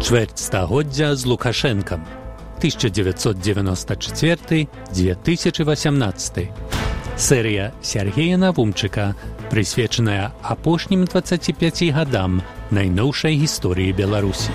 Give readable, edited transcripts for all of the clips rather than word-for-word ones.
Чвэрць стагоддзя з Лукашэнкам. 1994-2018. Серія Сергея Навумчыка, прысвечаная апошнім 25 гадам найноўшай гісторыі Беларусі.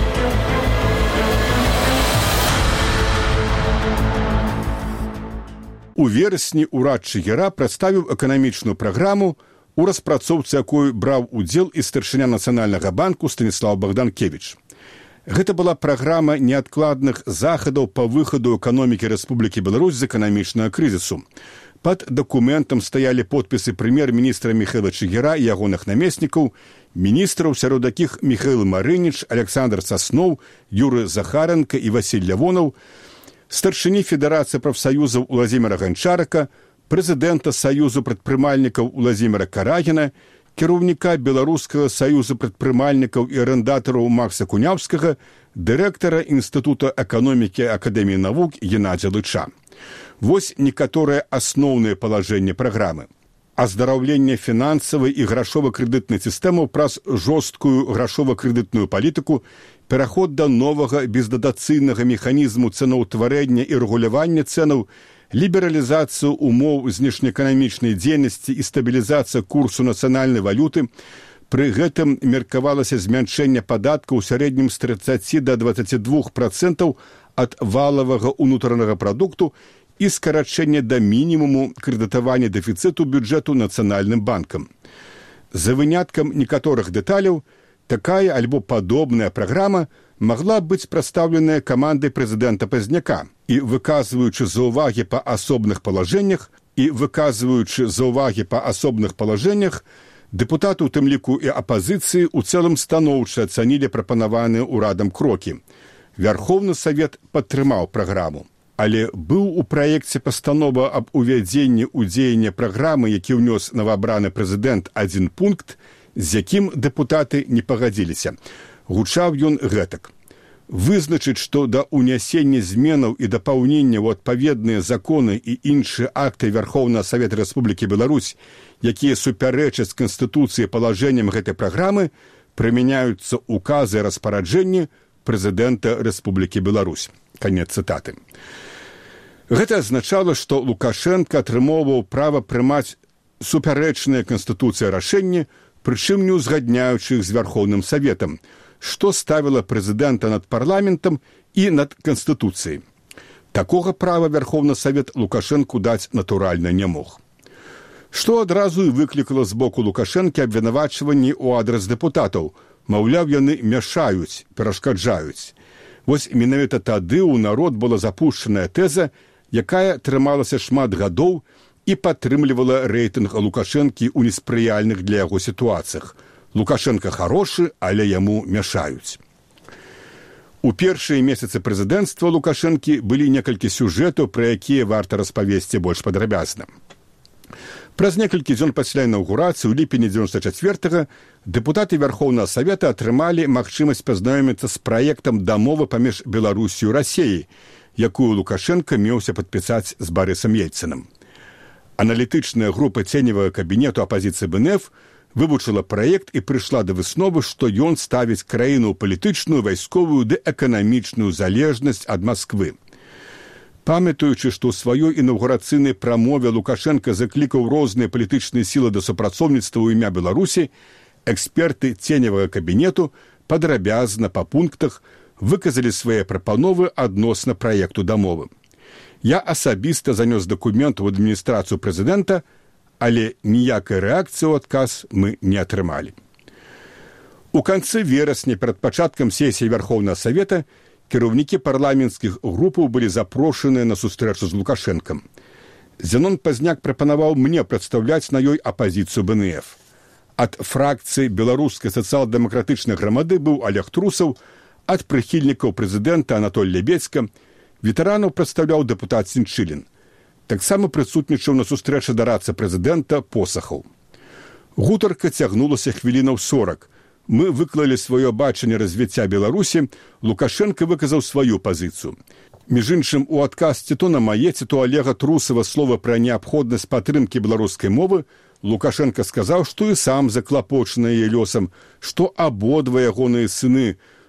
У верасні ўрад Чыгера прадставіў эканамічную праграму, у распрацоўцы якой браў удзел і старшыня Нацыянальнага банку Станіслаў Богданкевіч. Гэта была праграма неадкладных захадаў па выхаду эканомікі Рэспублікі Беларусь з эканамічнага крызісу. Пад дакументам стаялі подпісы прэм'ер-міністра Міхаіла Чыгера і ягоных намеснікаў, міністраў, сярод якіх Міхаіл Марыніч, Александр Сасноў, Юры Захаренко і Васіль Лявонаў, старшыні Федэрацыі прафсаюзаў Уладзіміра Ганчарака, прэзідэнта Саюзу прадпрымальнікаў Уладзіміра Карагіна, кіраўніка Беларускага саюзу прадпрымальнікаў і арендатараў Макса Куняўскага, дырэктара Інстытута эканомікі Акадэміі навук Геннадзя Лыча. Вось некаторыя асноўныя палажэнні праграмы. Аздараўленне фінансавай і грашова-крэдытнай сістэмаў праз жорсткую грашова-крэдытную палітыку, пераход да новага бездатацыйнага механізму цэнаўтварэння і рэгулявання цэнаў, лібералізацыю умоў знешнеэканамічнай дзейнасці і стабілізацыя курсу нацыянальнай валюты. Пры гэтым меркавалася змяншэнне падаткаў у сярэднім з 30 да 22% ад валавага ўнутранага прадукту і скарачэнне да мінімуму крэдытавання дэфіцыту бюджэту Нацыянальным банкам. За выняткам некаторых дэталяў, такая альбо падобная праграма магла быць прадстаўленая камандай прэзідэнта Пазняка і, выказваючы заўвагі па асобных палажэннях, дэпутаты, у тым ліку і апазіцыі, у цэлым станоўча ацанілі прапанаваныя ўрадам крокі. Вярхоўны Савет падтрымаў праграму, але быў у праекце пастанова аб увядзенні ў дзеянне праграмы, які ўнёс новаабраны прэзідэнт, адзін пункт, з якім дэпутаты не пагадзіліся. Гучаў ён гэтак. Вызначыць, што да ўнясення зменаў і дапаўнення ў адпаведныя законы і іншыя акты Вярхоўнага Савета Рэспублікі Беларусь, якія супярэчаць Канстытуцыі палажэнням гэтай праграмы, прымяняюцца указы і распараджэнні прэзідэнта Рэспублікі Беларусь. Канец цытаты. Гэта азначала, што Лукашенко атрымоўваў права прымаць супярэчныя Канстытуцыі рашэнні, прычым не ўзгадняючы іх з Вярхоўным Саветам, што ставіла прэзідэнта над парламентам і над Канстытуцыяй. Такога права Вярхоўны Савет Лукашэнку даць натуральна не мог. Што адразу і выклікала з боку Лукашэнкі абвінавачванні ў адрас дэпутатаў, маўляў, яны мяшаюць, перашкаджаюць. Вось менавіта тады ў народ была запушчаная тэза, якая трымалася шмат гадоў і падтрымлівала рэйтынг Лукашэнкі ў неспрыяльных для яго сітуацыях. Лукашенко хорошы, але яму мяшаюць. У першыя месяцы прэзідэнцтва Лукашэнкі былі некалькі сюжэтаў, пра якія варта распавесці больш падрабязна. Праз некалькі дзён пасля інаўгурацыі ў ліпені 94-го дэпутаты Вярхоўнага Савета атрымалі магчымасць пазнаёміцца з праектам дамовы паміж Беларусю і Расіяй, якую Лукашенко меўся падпісаць з Барысам Ельцынам. Аналітычная група ценевага кабінету апазіцыі БНФ вывучыла праект і прыйшла да высновы, што ён ставіць краіну ў палітычную, вайсковую ды эканамічную залежнасць ад Масквы. Памятаючы, што ў сваёй інаўгурацыйнай прамове Лукашенко заклікаў розныя палітычныя сілы да супрацоўніцтва ў імя Беларусі, эксперты ценевага кабінету падрабязна па пунктах выказалі свае прапановы адносна праекту дамовы. Я асабіста занёс дакумент у адміністрацыю прэзідэнта, але ніякай рэакцыі ў адказ мы не атрымалі. У канцы верасня перад пачаткам сесіі Вярхоўнага Савета кіраўнікі парламенцкіх групаў былі запрошаныя на сустрэчу з Лукашэнкам. Зенон Пазняк прапанаваў мне прадстаўляць на ёй апазіцыю БНФ. Ад фракцыі беларускай сацыял-дэмакратычнай грамады быў Олег Трусаў, ад прыхільнікаў прэзідэнта Анатоль Лебедзька, ветэранаў прадстаўляў дэпутат Сінчылін. Таксама прысутнічаў на сустрэчы дарадцы прэзідэнта Посахаў. Гутарка цягнулася хвілінаў 40. Мы выклалі сваё бачанне развіцця Беларусі, Лукашенко выказаў сваю пазіцыю. Між іншым, у адказ ці то на мае, ці то Олега Трусава слова пра неабходнасць падтрымкі беларускай мовы, Лукашенко сказаў, што і сам заклапочаны яе лёсам, што абодва ягоныя сыны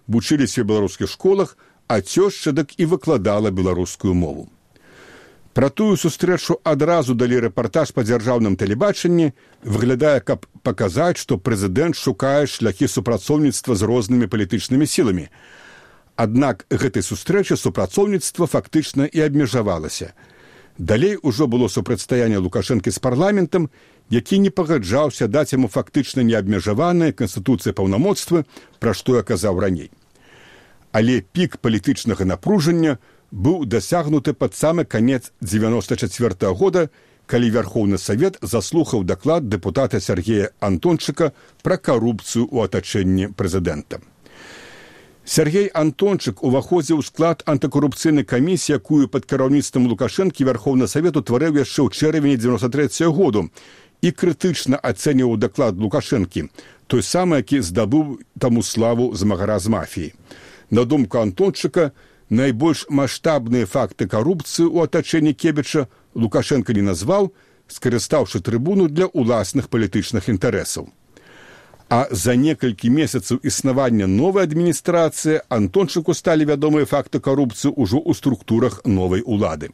вучыліся ў беларускіх школах, а цёшча дык і выкладала беларускую мову. Пра тую сустрэчу адразу далі рэпартаж па дзяржаўным тэлебачанні, выглядае, каб паказаць, што прэзідэнт шукае шляхі супрацоўніцтва з рознымі палітычнымі сіламі. Аднак гэтай сустрэчы супрацоўніцтва фактычна і абмежавалася. Далей ужо было супрацьстаянне Лукашэнкі з парламентам, які не пагаджаўся даць яму фактычна неабмежаваныя канстытуцыі паўнамоцтвы, пра што я казаў раней. Але пік палітычнага напружання быў дасягнуты пад самы канец 1994 года, калі Верховны Савет заслухаў даклад дэпутата Сергея Антончыка пра карупцыю ў атачэнні прэзідэнта. Сергей Антончык уваходзіў у склад антыкарупцыйнай камісіі, якую пад кіраўніцтвам Лукашэнкі Верховны Савет утварыў яшчэ ў чэрвені 1993 году і крытычна ацэньваў даклад Лукашэнкі, той самы, які здабыў таму славу змагара з мафіяй. На думку Антончыка, найбольш маштабныя факты карупцыі ў атачэнні Кебіча Лукашэнка не назваў, скарыстаўшы трыбуну для ўласных палітычных інтарэсаў. А за некалькі месяцаў існавання новай адміністрацыі Антончыку сталі вядомыя факты карупцыі ўжо ў структурах новай улады.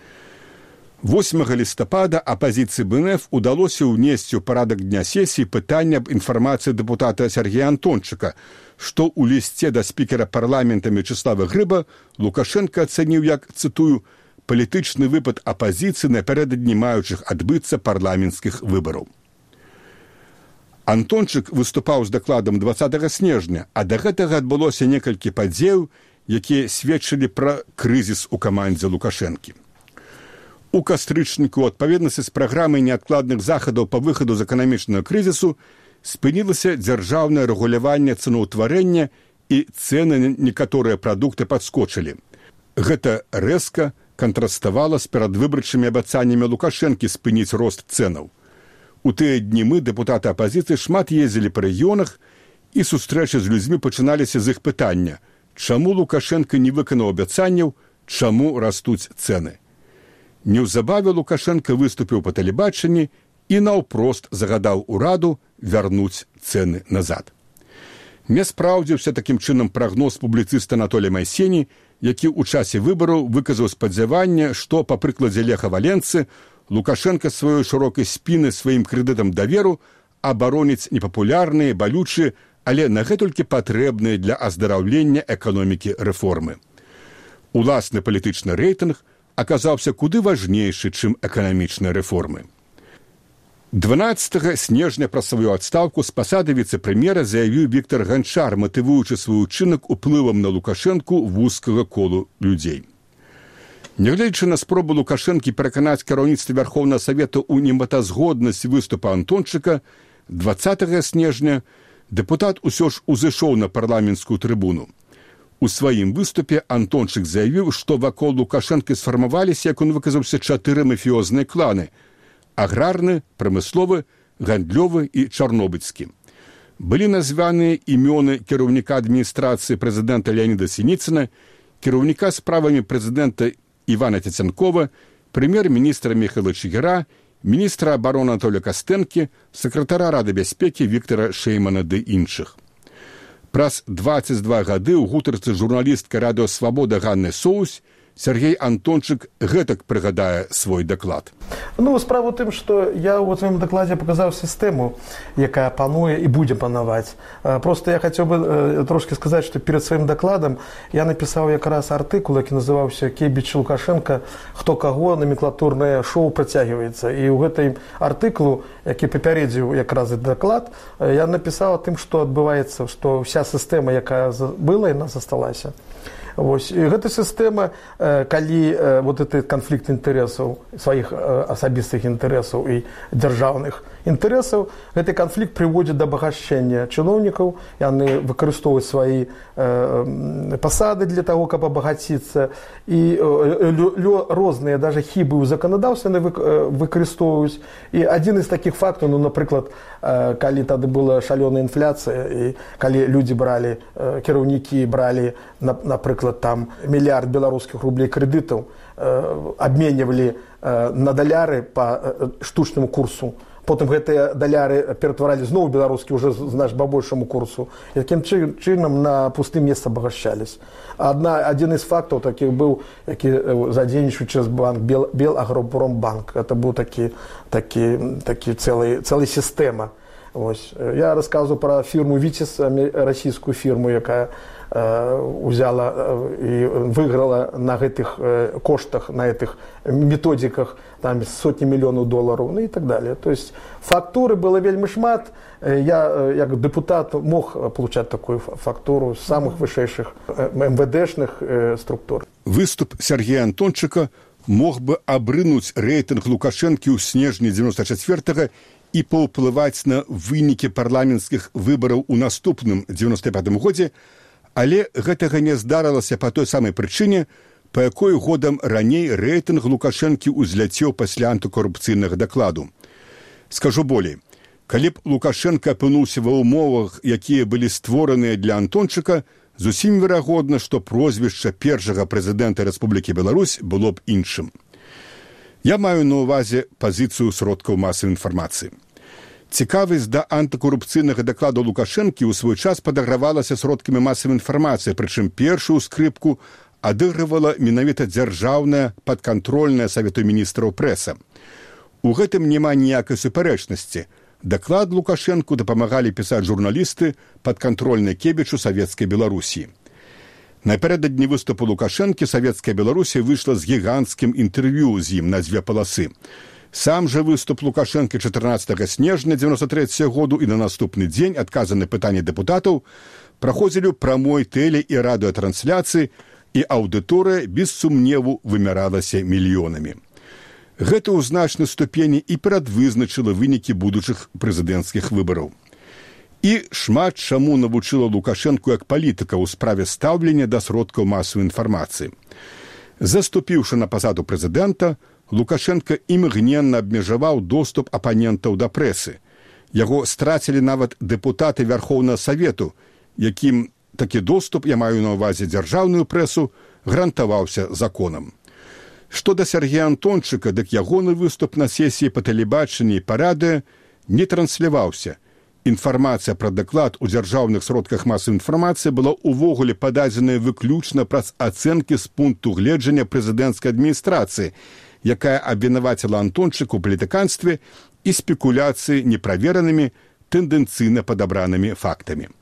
8 лістапада апазіцыі БНФ удалося ўнесці ў парадак дня сесіі пытанне аб інфармацыі дэпутата Сергея Антончыка, што ў лісце да спікера парламента Мячеслава Грыба Лукашэнка ацэніў як, цытую, «палітычны выпад апазіцыі напярэдадні маючых адбыцца парламенцкіх выбараў». Антончык выступаў з дакладам 20 снежня, а да гэтага адбылося некалькі падзеяў, якія сведчылі пра крызіс у камандзе Лукашэнкі. У кастрычніку, у адпаведнасці з праграмай неадкладных захадаў па выхаду з эканамічнага крызісу, спынілася дзяржаўнае рэгуляванне цэнаўтварэння і цэны на некаторыя прадукты падскочылі. Гэта рэзка кантраставала з перадвыбарчымі абяцаннямі Лукашэнкі спыніць рост цэнаў. У тыя дні мы, дэпутаты апазіцыі, шмат ездзілі па рэгіёнах, і сустрэчы з людзьмі пачыналіся з іх пытання, чаму Лукашэнка не выканаў абяцанняў, чаму растуць цэны. Неўзабаве Лукашэнка выступіў па тэлебачанні і наўпрост загадаў ураду вярнуць цэны назад. Не спраўдзіўся такім чынам прагноз публіцыста Анатолія Майсені, які ў часе выбараў выказаў спадзяванне, што, па прыкладзе Леха Валенцы, Лукашэнка сваёй шырокай спіны сваім крэдытам даверу абароніць непапулярныя, балючыя, але нагэтулькі патрэбныя для аздараўлення эканомікі рэформы. Уласны палітычны рэйтынг аказаўся куды важнейшы, чым эканамічныя рэформы. 12 снежня пра сваю адстаўку з пасады віцэ-прэм'ера заявіў Віктар Ганчар, матывуючы свой учынак уплывам на Лукашэнку вузкага колу людзей. Нягледзячы на спробу Лукашэнкі пераканаць кіраўніцтва Верховнага Савета ў нематазгоднасць выступа Антончыка, 20 снежня дэпутат усё ж узышоў на парламенцкую трыбуну. У сваім выступе Антончык заявіў, што вакол Лукашэнкі сфармаваліся, як он выказаўся, 4 мафіёзныя кланы – аграрны, прамысловы, гандлёвы і чарнобыльскі. Былі названыя імёны кіраўніка адміністрацыі прэзідэнта Леаніда Сініцына, кіраўніка справамі прэзідэнта Івана Цяцянкова, прэм'ер-міністра Міхайла Чыгіра, міністра абароны Анатолія Кастэнкі, сакратара Рады бяспекі Віктара Шэймана ды іншых. Праз 22 гады ў гутарцы журналістка радыё «Свабода» Ганны Соусь Сергей Антончык гэтак прыгадае свой даклад. Справа ў тым, што я ў сваім дакладзе паказаў сістэму, якая пануе і будзе панаваць. Просто я хацеў бы трошкі сказаць, што перад сваім дакладам я напісаў якраз артыкул, які называўся «Кебіч Лукашэнка. Хто каго? Наменклатурнае шоу працягваецца». І ў гэтай артыкулу, які папярэдзіў якраз даклад, я напісаў о тым, што адбываецца, што вся сістэма, якая была, яна засталася. Вось. І гэта сістэма, калі гэты канфлікт інтарэсаў, сваіх асабістых інтарэсаў і дзяржаўных інтарэсаў, гэты канфлікт прыводзіць да абагачэння чыноўнікаў, яны выкарыстоўваюць свае пасады для таго, каб абагаціцца, і розныя даже хібы ў заканадаўстве выкарыстоўваюць. І адзін з такіх фактаў, напрыклад, калі тады была шалёная інфляцыя, і калі людзі бралі, кіраўнікі бралі, напрыклад, там мільярд беларускіх рублей крэдытаў, абменьвалі на даляры па штучнаму курсу потым гэтыя даляры ператваралі зноў беларускі ўжо значна па большаму курсу, і такім чынам на пустым месцы абагачались. Адзін з фактаў такіх быў, які задзейнічаў через банк Белагропромбанк. Это быў такі цэлая сістэма. Я рассказываю про фирму «Витязь», российскую фирму, якая взяла и выиграла на этих коштах, на этих методиках там сотни миллионов долларов, ну и так далее. То есть фактуры было вельмі шмат. Я, как депутат, мог получать такую фактуру с самых высших МВДшных структур. Выступ Сергея Антончыка мог бы абрынуць рэйтынг Лукашэнкі ў снежні 94-го і паўплываць на вынікі парламенцкіх выбараў у наступным 95-м годзе, але гэтага не здарылася па той самай прычыне, па якой годам раней рэйтынг Лукашэнкі ўзляцеў пасля антыкорупцыйнага дакладу. Скажу болей, калі б Лукашенко апынуўся ва ўмовах, якія былі створаныя для Антончыка, зусім верагодна, што прозвішча першага прэзідэнта Рэспублікі Беларусь было б іншым. Я маю на ўвазе пазіцыю сродкаў масавай інфармацыі. Цікавасць да антыкорупцыйнага дакладу Лукашэнкі ў свой час падагравалася сродкамі масавай інфармацыі, прычым першую скрыпку адыгрывала менавіта дзяржаўная падкантрольная Савету міністраў прэса. У гэтым няма ніякай супярэчнасці. Даклад Лукашэнку дапамагалі пісаць журналісты падкантрольнай Кебічу Савецкай Беларусі. Напярэдадні выступу Лукашэнкі Савецкая Беларусі выйшла з гіганцкім інтэрв'ю з ім на 2 паласы. Сам жа выступ Лукашэнкі 14 снежня 93 году і на наступны дзень адказы на пытанні дэпутатаў праходзілі ў прамой тэле- і радыётрансляцыі, і аўдыторыя без сумневу вымяралася мільёнамі. Гэта ў значнай ступені і прадвызначыла вынікі будучых прэзідэнцкіх выбараў. І шмат чаму навучыла Лукашэнку як палітыка ў справе стаўлення да сродкаў масавай інфармацыі. Заступіўшы на пасаду прэзідэнта, Лукашенко імгненна абмежаваў доступ апанентаў да прэсы. Яго страцілі нават дэпутаты Вярхоўнага Савету, якім такі доступ, я маю на ўвазе дзяржаўную прэсу, гарантаваўся законам. Што да Сергея Антончыка, дык ягоны выступ на сесіі па тэлебачанні і па радыё не трансляваўся. Інфармацыя пра даклад у дзяржаўных сродках масавай інфармацыі была ўвогуле пададзеная выключна праз ацэнкі з пункту гледжання прэзідэнцкай адміністрацыі, якая абвінаваціла Антончыка ў палітыканстве і спекуляцыі неправеранымі, тэндэнцыйна падабранымі фактамі.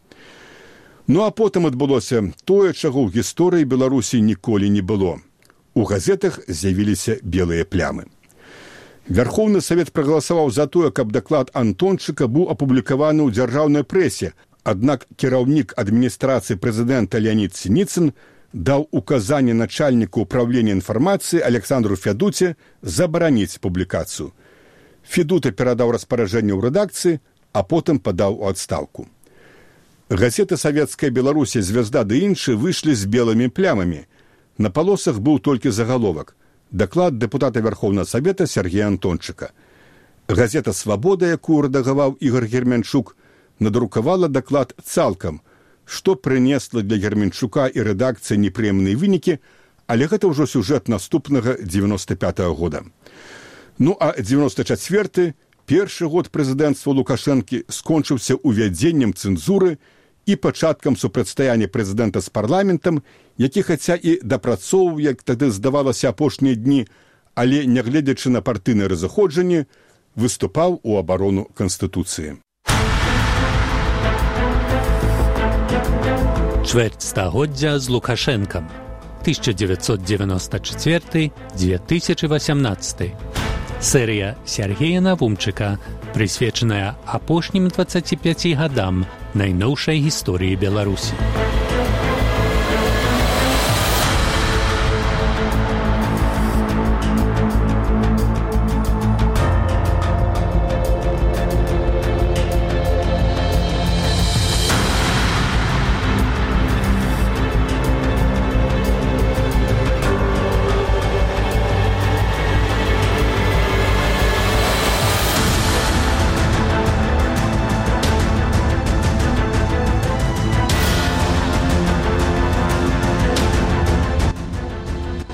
Ну а потым адбылося тое, чаго ў гісторыі Беларусі ніколі не было. У газетах з'явіліся белыя плямы. Вярхоўны Савет прагаласаваў за тое, каб даклад Антончыка быў апублікаваны ў дзяржаўнай прэсе, аднак кіраўнік адміністрацыі прэзідэнта Леонід Сініцын даў указанне начальніку ўправлення інфармацыі Александру Федуце забараніць публікацыю. Федута перадаў распараджэнне ў рэдакцыі, а потым падаў у адстаўку. Газеты «Савецкая Беларусі», «Звезда» ды іншыя выйшлі з белымі плямамі. На палосах быў толькі загаловак. Даклад дэпутата Вярхоўнага Савета Сергея Антончыка. Газета «Свабода», якую рэдагаваў Ігор Герменчук, надрукавала даклад цалкам, што прынесла для Герменчука і рэдакцыі непрыемныя вынікі, але гэта ўжо сюжэт наступнага 95-го года. Ну а 94-й, першы год прэзідэнцтва Лукашэнкі скончыўся увядзеннем цэнзуры і пачаткам супрацьстаяння прэзідэнта з парламентам, які хаця і дапрацоўваў, як тады здавалася, апошнія дні, але, нягледзячы на партыйныя разыходжанні, выступаў у абарону Канстытуцыі. Чвэрць стагоддзя з Лукашэнкам. 1994-2018. Серія Сергея Навумчыка, прысвечаная апошнім 25 гадам найноўшай гісторыі Беларусі.